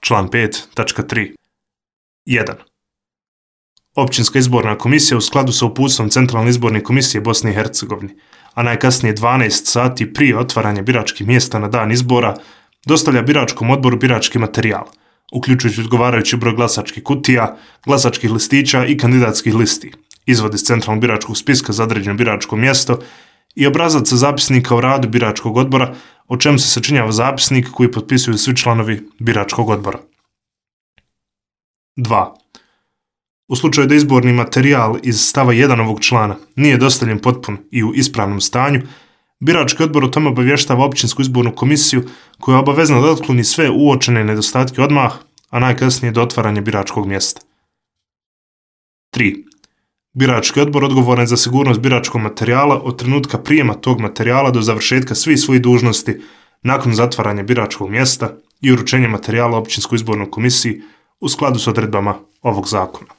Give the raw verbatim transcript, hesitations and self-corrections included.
Član pet tačka tri. jedan. Općinska izborna komisija u skladu sa uputstvom Centralne izborne komisije Bosne i Hercegovine, a najkasnije dvanaest sati prije otvaranja biračkih mjesta na dan izbora, dostavlja biračkom odboru birački materijal, uključujući odgovarajući broj glasačkih kutija, glasačkih listića i kandidatskih listi, izvod iz centralnog biračkog spiska za određeno biračko mjesto i obrazac zapisnika o radu biračkog odbora, o čemu se sačinjava zapisnik koji potpisuju svi članovi biračkog odbora. dva. U slučaju da izborni materijal iz stava jedan ovog člana nije dostavljen potpun i u ispravnom stanju, birački odbor o tome obavještava općinsku izbornu komisiju koja je obavezna da otkloni sve uočene nedostatke odmah, a najkasnije do otvaranja biračkog mjesta. tri. Birački odbor odgovoran za sigurnost biračkog materijala od trenutka prijema tog materijala do završetka svih svojih dužnosti nakon zatvaranja biračkog mjesta i uručenja materijala općinskoj izbornoj komisiji u skladu s odredbama ovog zakona.